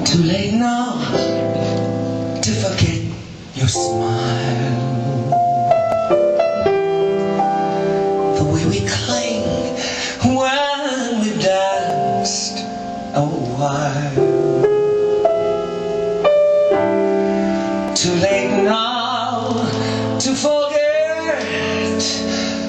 Too late now to forget your smile. The way we cling when we've danced a while. Too late now to forget